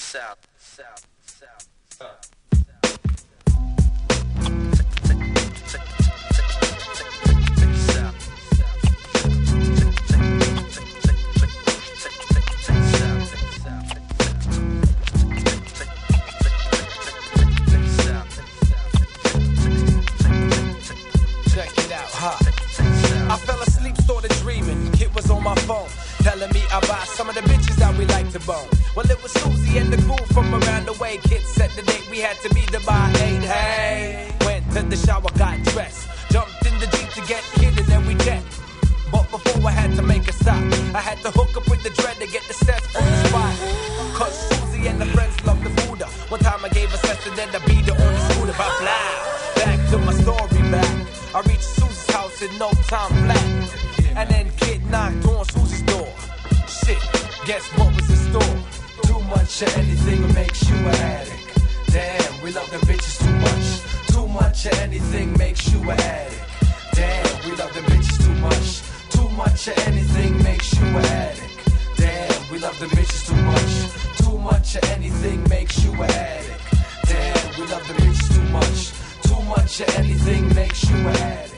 I fell asleep, started dreaming. Kid was on my phone, telling me about some of the bitches that we like to bone. Well, it was Susie and the crew from around the way. Kid set the date, we had to be there by 8. Hey, went to the shower, got dressed, jumped in the Jeep to get kid, and then we jet. But before I had to make a stop, I had to hook up with the dread to get the sets from the spot. Cause Susie and the friends love the Buddha. One time I gave a sets and then I beat her on the scooter. But blah, back to my story back. I reached Susie's house in no time flat. And then kid knocked on Susie's door. Shit, guess what was in store? Too much of anything makes you an addict. Damn, we love them bitches too much. Too much of anything makes you an addict. Damn, we love them bitches too much. Too much of anything makes you an addict. Damn, we love them bitches too much. Too much of anything makes you an addict. Damn, we love them bitches too much. Too much of anything makes you an addict.